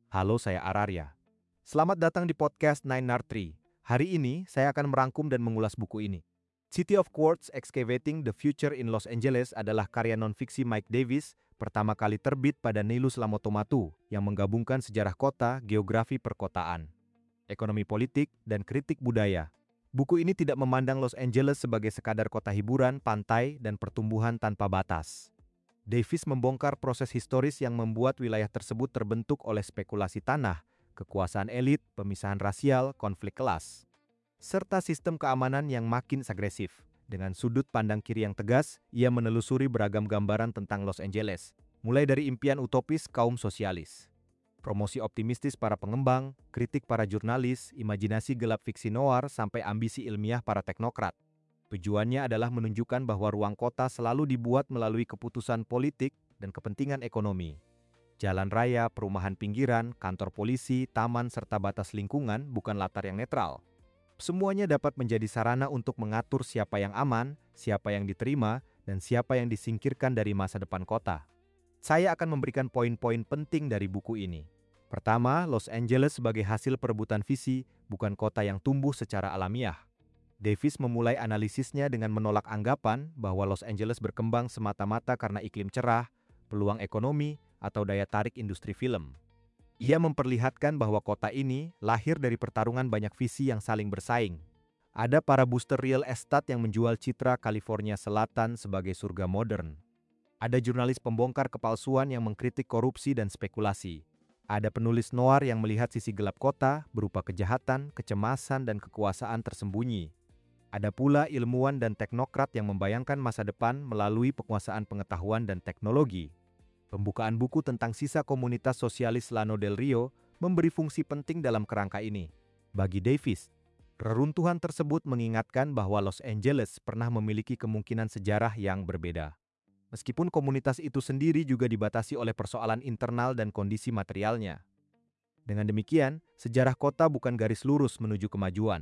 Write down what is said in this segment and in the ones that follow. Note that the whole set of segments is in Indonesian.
Halo, saya Ararya. Selamat datang di podcast Nine Nard Tree. Hari ini, saya akan merangkum dan mengulas buku ini. City of Quartz Excavating the Future in Los Angeles adalah karya non-fiksi Mike Davis, pertama kali terbit pada Neilus Lamotomatu, yang menggabungkan sejarah kota, geografi perkotaan, ekonomi politik, dan kritik budaya. Buku ini tidak memandang Los Angeles sebagai sekadar kota hiburan, pantai, dan pertumbuhan tanpa batas. Davis membongkar proses historis yang membuat wilayah tersebut terbentuk oleh spekulasi tanah, kekuasaan elit, pemisahan rasial, konflik kelas, serta sistem keamanan yang makin agresif. Dengan sudut pandang kiri yang tegas, ia menelusuri beragam gambaran tentang Los Angeles, mulai dari impian utopis kaum sosialis, promosi optimistis para pengembang, kritik para jurnalis, imajinasi gelap fiksi noir, sampai ambisi ilmiah para teknokrat. Tujuannya adalah menunjukkan bahwa ruang kota selalu dibuat melalui keputusan politik dan kepentingan ekonomi. Jalan raya, perumahan pinggiran, kantor polisi, taman, serta batas lingkungan bukan latar yang netral. Semuanya dapat menjadi sarana untuk mengatur siapa yang aman, siapa yang diterima, dan siapa yang disingkirkan dari masa depan kota. Saya akan memberikan poin-poin penting dari buku ini. Pertama, Los Angeles sebagai hasil perebutan visi, bukan kota yang tumbuh secara alamiah. Davis memulai analisisnya dengan menolak anggapan bahwa Los Angeles berkembang semata-mata karena iklim cerah, peluang ekonomi, atau daya tarik industri film. Ia memperlihatkan bahwa kota ini lahir dari pertarungan banyak visi yang saling bersaing. Ada para booster real estate yang menjual citra California Selatan sebagai surga modern. Ada jurnalis pembongkar kepalsuan yang mengkritik korupsi dan spekulasi. Ada penulis noir yang melihat sisi gelap kota berupa kejahatan, kecemasan, dan kekuasaan tersembunyi. Ada pula ilmuwan dan teknokrat yang membayangkan masa depan melalui penguasaan pengetahuan dan teknologi. Pembukaan buku tentang sisa komunitas sosialis Llano del Rio memberi fungsi penting dalam kerangka ini. Bagi Davis, reruntuhan tersebut mengingatkan bahwa Los Angeles pernah memiliki kemungkinan sejarah yang berbeda. Meskipun komunitas itu sendiri juga dibatasi oleh persoalan internal dan kondisi materialnya. Dengan demikian, sejarah kota bukan garis lurus menuju kemajuan.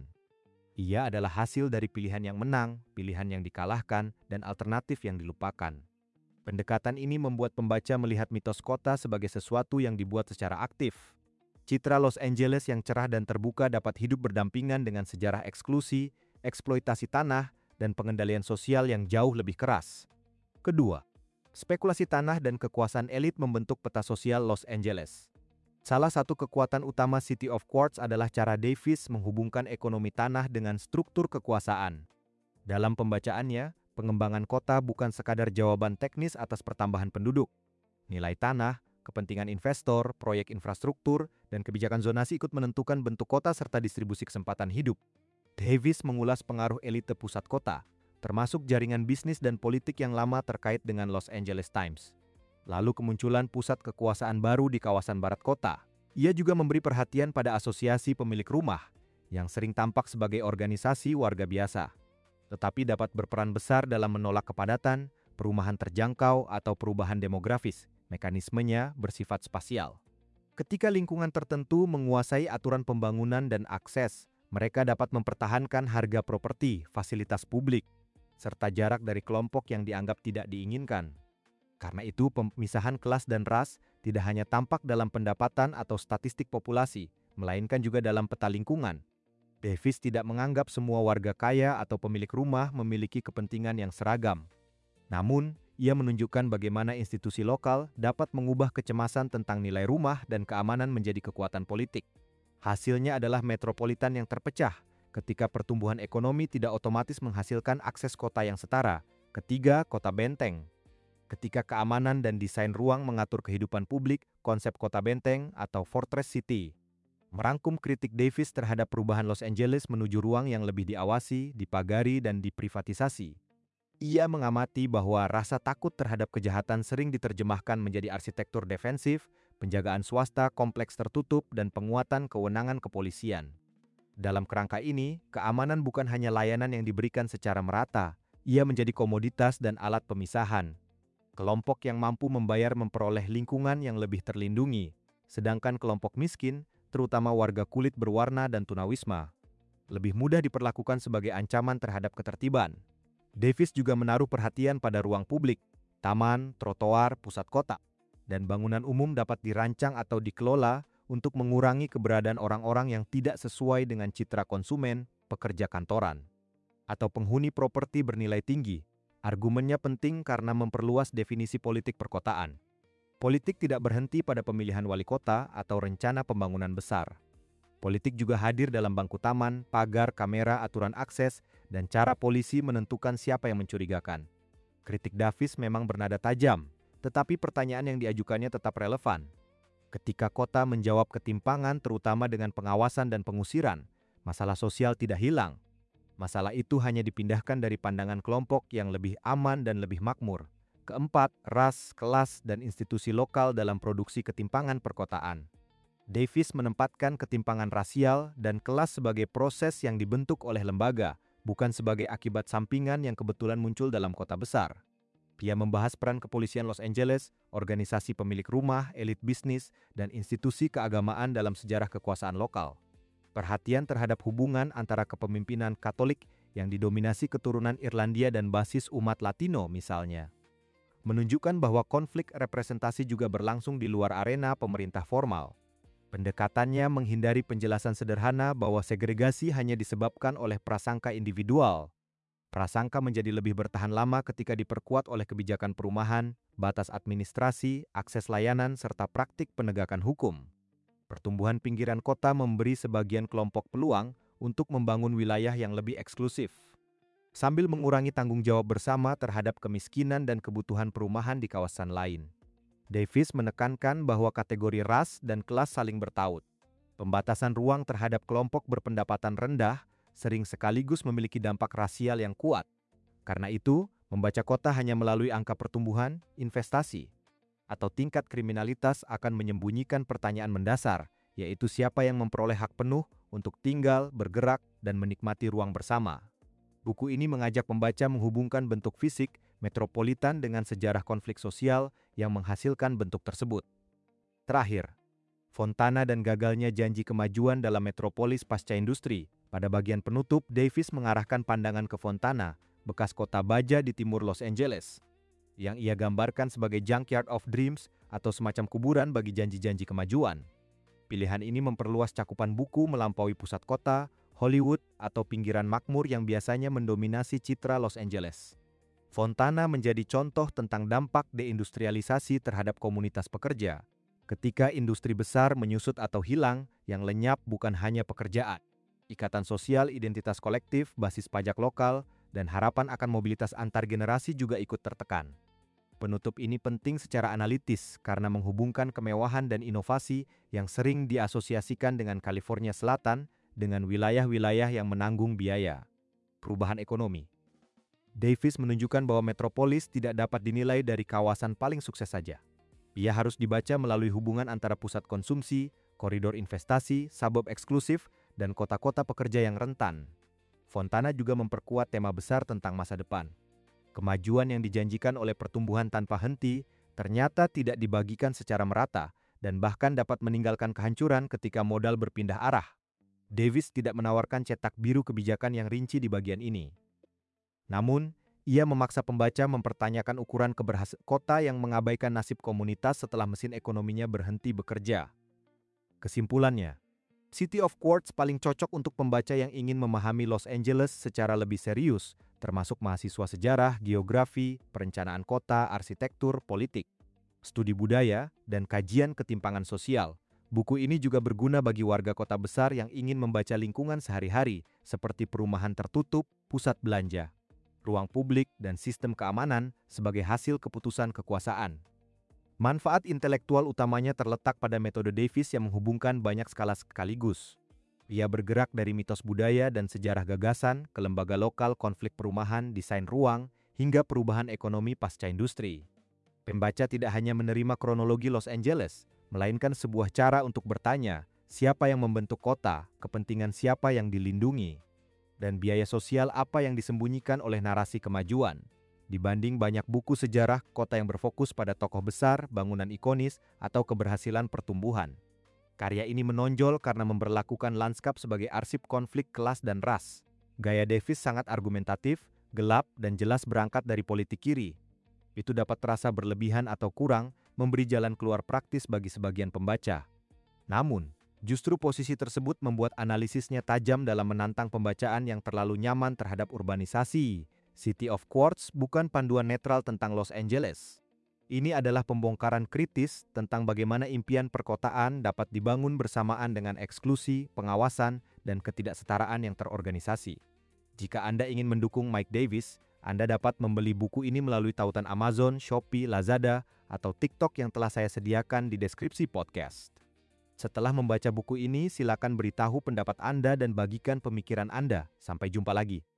Ia adalah hasil dari pilihan yang menang, pilihan yang dikalahkan, dan alternatif yang dilupakan. Pendekatan ini membuat pembaca melihat mitos kota sebagai sesuatu yang dibuat secara aktif. Citra Los Angeles yang cerah dan terbuka dapat hidup berdampingan dengan sejarah eksklusi, eksploitasi tanah, dan pengendalian sosial yang jauh lebih keras. Kedua, spekulasi tanah dan kekuasaan elit membentuk peta sosial Los Angeles. Salah satu kekuatan utama City of Quartz adalah cara Davis menghubungkan ekonomi tanah dengan struktur kekuasaan. Dalam pembacaannya, pengembangan kota bukan sekadar jawaban teknis atas pertambahan penduduk. Nilai tanah, kepentingan investor, proyek infrastruktur, dan kebijakan zonasi ikut menentukan bentuk kota serta distribusi kesempatan hidup. Davis mengulas pengaruh elite pusat kota, termasuk jaringan bisnis dan politik yang lama terkait dengan Los Angeles Times. Lalu kemunculan pusat kekuasaan baru di kawasan barat kota. Ia juga memberi perhatian pada asosiasi pemilik rumah, yang sering tampak sebagai organisasi warga biasa, tetapi dapat berperan besar dalam menolak kepadatan, perumahan terjangkau, atau perubahan demografis. Mekanismenya bersifat spasial. Ketika lingkungan tertentu menguasai aturan pembangunan dan akses, mereka dapat mempertahankan harga properti, fasilitas publik, serta jarak dari kelompok yang dianggap tidak diinginkan. Karena itu, pemisahan kelas dan ras tidak hanya tampak dalam pendapatan atau statistik populasi, melainkan juga dalam peta lingkungan. Davis tidak menganggap semua warga kaya atau pemilik rumah memiliki kepentingan yang seragam. Namun, ia menunjukkan bagaimana institusi lokal dapat mengubah kecemasan tentang nilai rumah dan keamanan menjadi kekuatan politik. Hasilnya adalah metropolitan yang terpecah, ketika pertumbuhan ekonomi tidak otomatis menghasilkan akses kota yang setara. Ketiga, kota benteng. Ketika keamanan dan desain ruang mengatur kehidupan publik, konsep kota benteng atau Fortress City merangkum kritik Davis terhadap perubahan Los Angeles menuju ruang yang lebih diawasi, dipagari, dan diprivatisasi. Ia mengamati bahwa rasa takut terhadap kejahatan sering diterjemahkan menjadi arsitektur defensif, penjagaan swasta kompleks tertutup, dan penguatan kewenangan kepolisian. Dalam kerangka ini, keamanan bukan hanya layanan yang diberikan secara merata, ia menjadi komoditas dan alat pemisahan. Kelompok yang mampu membayar memperoleh lingkungan yang lebih terlindungi, sedangkan kelompok miskin, terutama warga kulit berwarna dan tunawisma, lebih mudah diperlakukan sebagai ancaman terhadap ketertiban. Davis juga menaruh perhatian pada ruang publik, taman, trotoar, pusat kota, dan bangunan umum dapat dirancang atau dikelola untuk mengurangi keberadaan orang-orang yang tidak sesuai dengan citra konsumen, pekerja kantoran, atau penghuni properti bernilai tinggi. Argumennya penting karena memperluas definisi politik perkotaan. Politik tidak berhenti pada pemilihan wali kota atau rencana pembangunan besar. Politik juga hadir dalam bangku taman, pagar, kamera, aturan akses, dan cara polisi menentukan siapa yang mencurigakan. Kritik Davis memang bernada tajam, tetapi pertanyaan yang diajukannya tetap relevan. Ketika kota menjawab ketimpangan terutama dengan pengawasan dan pengusiran, masalah sosial tidak hilang. Masalah itu hanya dipindahkan dari pandangan kelompok yang lebih aman dan lebih makmur. Keempat, ras, kelas, dan institusi lokal dalam produksi ketimpangan perkotaan. Davis menempatkan ketimpangan rasial dan kelas sebagai proses yang dibentuk oleh lembaga, bukan sebagai akibat sampingan yang kebetulan muncul dalam kota besar. Dia membahas peran kepolisian Los Angeles, organisasi pemilik rumah, elit bisnis, dan institusi keagamaan dalam sejarah kekuasaan lokal. Perhatian terhadap hubungan antara kepemimpinan Katolik yang didominasi keturunan Irlandia dan basis umat Latino misalnya, menunjukkan bahwa konflik representasi juga berlangsung di luar arena pemerintah formal. Pendekatannya menghindari penjelasan sederhana bahwa segregasi hanya disebabkan oleh prasangka individual. Prasangka menjadi lebih bertahan lama ketika diperkuat oleh kebijakan perumahan, batas administrasi, akses layanan, serta praktik penegakan hukum. Pertumbuhan pinggiran kota memberi sebagian kelompok peluang untuk membangun wilayah yang lebih eksklusif, sambil mengurangi tanggung jawab bersama terhadap kemiskinan dan kebutuhan perumahan di kawasan lain. Davis menekankan bahwa kategori ras dan kelas saling bertaut. Pembatasan ruang terhadap kelompok berpendapatan rendah sering sekaligus memiliki dampak rasial yang kuat. Karena itu, membaca kota hanya melalui angka pertumbuhan, investasi, atau tingkat kriminalitas akan menyembunyikan pertanyaan mendasar, yaitu siapa yang memperoleh hak penuh untuk tinggal, bergerak, dan menikmati ruang bersama. Buku ini mengajak pembaca menghubungkan bentuk fisik metropolitan dengan sejarah konflik sosial yang menghasilkan bentuk tersebut. Terakhir, Fontana dan gagalnya janji kemajuan dalam metropolis pasca industri. Pada bagian penutup, Davis mengarahkan pandangan ke Fontana, bekas kota baja di timur Los Angeles, yang ia gambarkan sebagai junkyard of dreams atau semacam kuburan bagi janji-janji kemajuan. Pilihan ini memperluas cakupan buku melampaui pusat kota, Hollywood, atau pinggiran makmur yang biasanya mendominasi citra Los Angeles. Fontana menjadi contoh tentang dampak deindustrialisasi terhadap komunitas pekerja. Ketika industri besar menyusut atau hilang, yang lenyap bukan hanya pekerjaan. Ikatan sosial, identitas kolektif, basis pajak lokal, dan harapan akan mobilitas antar generasi juga ikut tertekan. Penutup ini penting secara analitis karena menghubungkan kemewahan dan inovasi yang sering diasosiasikan dengan California Selatan dengan wilayah-wilayah yang menanggung biaya perubahan ekonomi. Davis menunjukkan bahwa metropolis tidak dapat dinilai dari kawasan paling sukses saja. Ia harus dibaca melalui hubungan antara pusat konsumsi, koridor investasi, suburb eksklusif, dan kota-kota pekerja yang rentan. Fontana juga memperkuat tema besar tentang masa depan. Kemajuan yang dijanjikan oleh pertumbuhan tanpa henti ternyata tidak dibagikan secara merata dan bahkan dapat meninggalkan kehancuran ketika modal berpindah arah. Davis tidak menawarkan cetak biru kebijakan yang rinci di bagian ini. Namun, ia memaksa pembaca mempertanyakan ukuran keberhasilan kota yang mengabaikan nasib komunitas setelah mesin ekonominya berhenti bekerja. Kesimpulannya, City of Quartz paling cocok untuk pembaca yang ingin memahami Los Angeles secara lebih serius, termasuk mahasiswa sejarah, geografi, perencanaan kota, arsitektur, politik, studi budaya, dan kajian ketimpangan sosial. Buku ini juga berguna bagi warga kota besar yang ingin membaca lingkungan sehari-hari, seperti perumahan tertutup, pusat belanja, ruang publik, dan sistem keamanan sebagai hasil keputusan kekuasaan. Manfaat intelektual utamanya terletak pada metode Davis yang menghubungkan banyak skala sekaligus. Ia bergerak dari mitos budaya dan sejarah gagasan ke lembaga lokal, konflik perumahan, desain ruang, hingga perubahan ekonomi pasca industri. Pembaca tidak hanya menerima kronologi Los Angeles, melainkan sebuah cara untuk bertanya, siapa yang membentuk kota, kepentingan siapa yang dilindungi, dan biaya sosial apa yang disembunyikan oleh narasi kemajuan. Dibanding banyak buku sejarah kota yang berfokus pada tokoh besar, bangunan ikonis, atau keberhasilan pertumbuhan. Karya ini menonjol karena memberlakukan lanskap sebagai arsip konflik kelas dan ras. Gaya Davis sangat argumentatif, gelap, dan jelas berangkat dari politik kiri. Itu dapat terasa berlebihan atau kurang, memberi jalan keluar praktis bagi sebagian pembaca. Namun, justru posisi tersebut membuat analisisnya tajam dalam menantang pembacaan yang terlalu nyaman terhadap urbanisasi. City of Quartz bukan panduan netral tentang Los Angeles. Ini adalah pembongkaran kritis tentang bagaimana impian perkotaan dapat dibangun bersamaan dengan eksklusi, pengawasan, dan ketidaksetaraan yang terorganisasi. Jika Anda ingin mendukung Mike Davis, Anda dapat membeli buku ini melalui tautan Amazon, Shopee, Lazada, atau TikTok yang telah saya sediakan di deskripsi podcast. Setelah membaca buku ini, silakan beritahu pendapat Anda dan bagikan pemikiran Anda. Sampai jumpa lagi.